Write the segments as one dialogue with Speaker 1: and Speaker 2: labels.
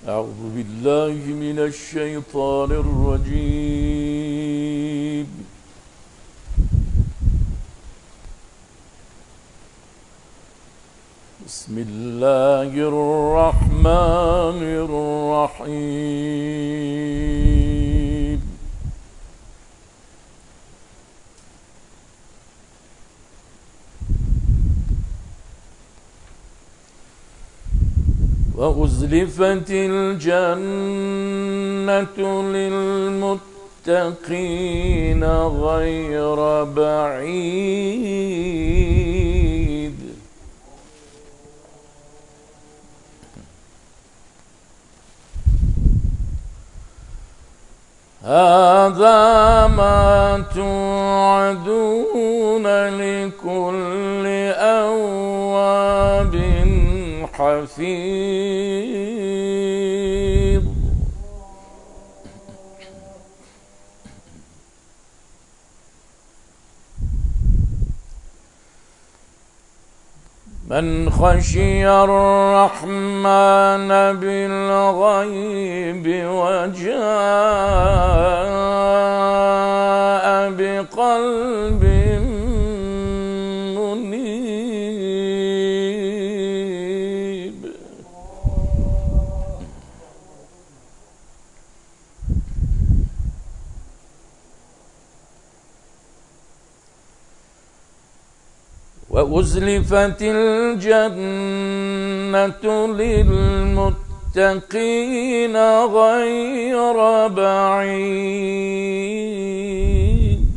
Speaker 1: أعوذ بالله من الشيطان الرجيم. بسم الله الرحمن الرحيم. وأزلفت الجنة للمتقين غير بعيد. هذا ما توعدون لكل أواب حفيظ. من خشي الرحمن بالغيب وجاء بقلب منيب. وأزلفت الجنة للمتقين غير بعيد.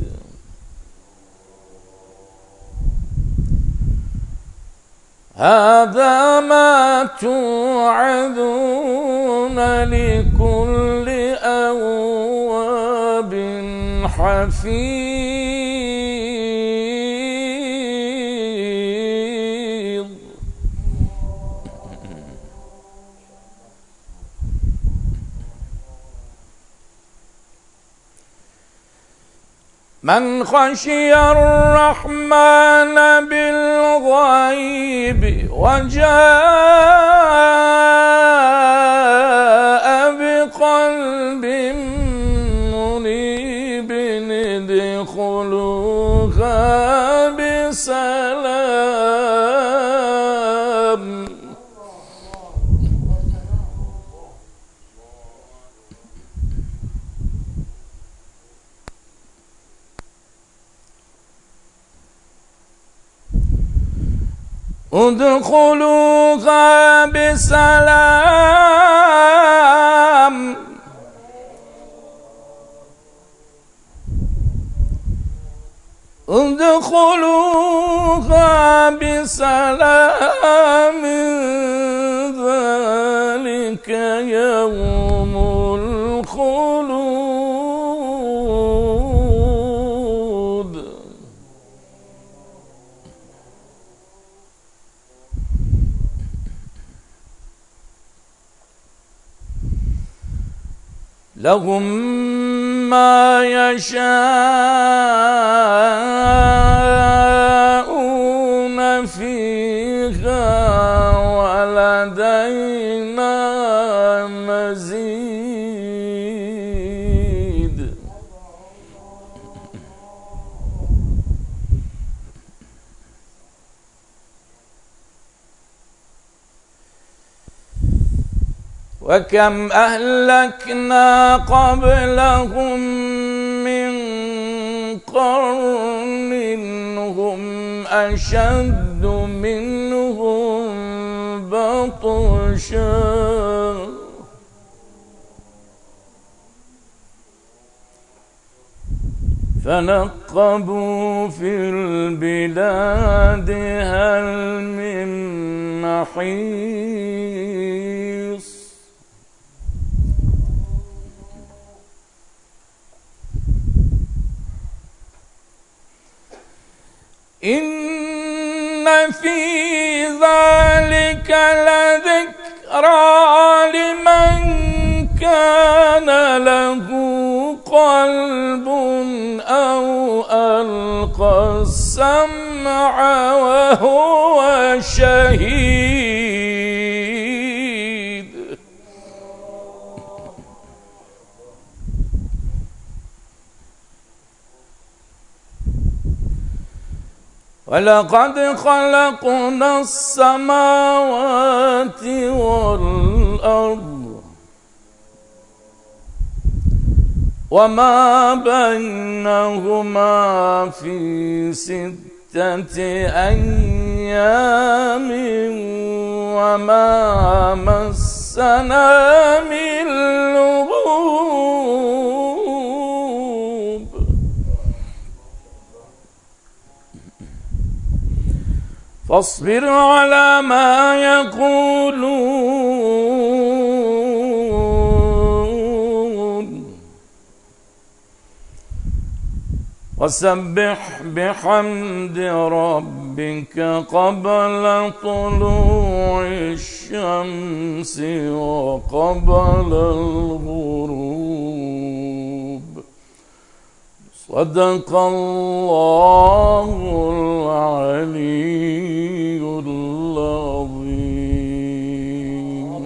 Speaker 1: هذا ما توعدون لكل أواب حفيظ. من خشي الرحمن بالغيب وجاء بقلب منيب ادخلوها بسلام. ادخلوها بسلام. ادخلوها بسلام. ذلك يوم الخلود. لهم ما يشاءون فيها ولدينا مزيد. وكم أهلكنا قبلهم من قرن هم أشد منهم بطشا فنقبوا في البلاد هل من محيص. إن في ذلك لذكرى لمن كان له قلب أو ألقى السمع وهو شهيد. ولقد خلقنا السماوات والأرض وما بينهما في 6 أيام وما مسنا من لغوب فاصبر على ما يقولون وسبح بحمد ربك قبل طلوع الشمس وقبل الغروب صدق الله العلي العظيم.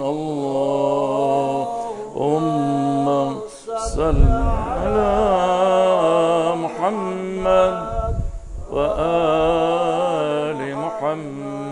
Speaker 1: اللهم صل على محمد وآل محمد.